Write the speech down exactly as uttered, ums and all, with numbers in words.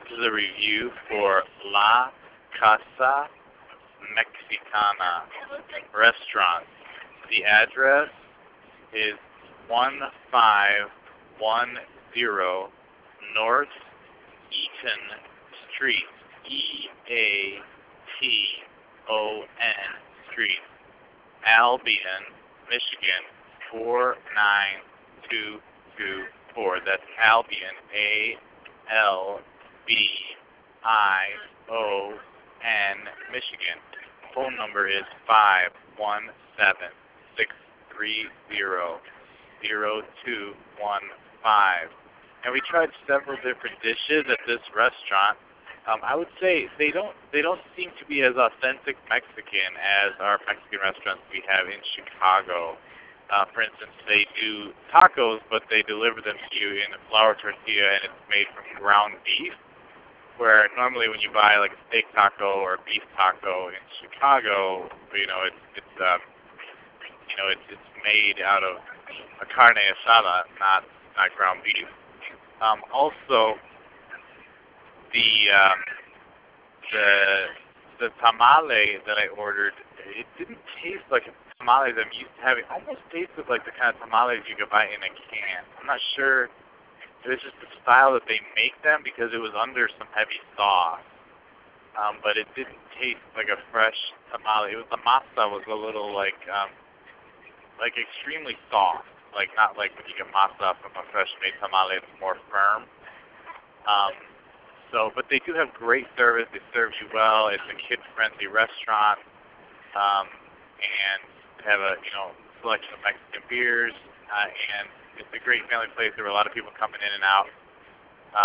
This is a review for La Casa Mexicana restaurant. The address is one five one zero North Eaton Street, E A T O N Street, Albion, Michigan, four nine two two four. That's Albion, A L B I O N, Michigan. Phone number is five one seven, six three zero, zero two one five. And we tried several different dishes at this restaurant. Um, I would say they don't they don't seem to be as authentic Mexican as our Mexican restaurants we have in Chicago. Uh, for instance, they do tacos, but they deliver them to you in a flour tortilla, and it's made from ground beef. Where normally when you buy like a steak taco or a beef taco in Chicago, you know it's it's um, you know it's it's made out of a carne asada, not not ground beef. Um, also, the um, the the tamale that I ordered, it didn't taste like a tamale that I'm used to having. It almost tasted like the kind of tamales you could buy in a can. I'm not sure. It was just the style that they make them because it was under some heavy sauce. Um, but it didn't taste like a fresh tamale. It was the masa was a little like um, like extremely soft. Like not like when you get masa from a fresh made tamale, it's more firm. Um, so, but they do have great service. They serve you well. It's a kid-friendly restaurant, um, and they have a you know selection of Mexican beers, uh, and it's a great family place. There were a lot of people coming in and out.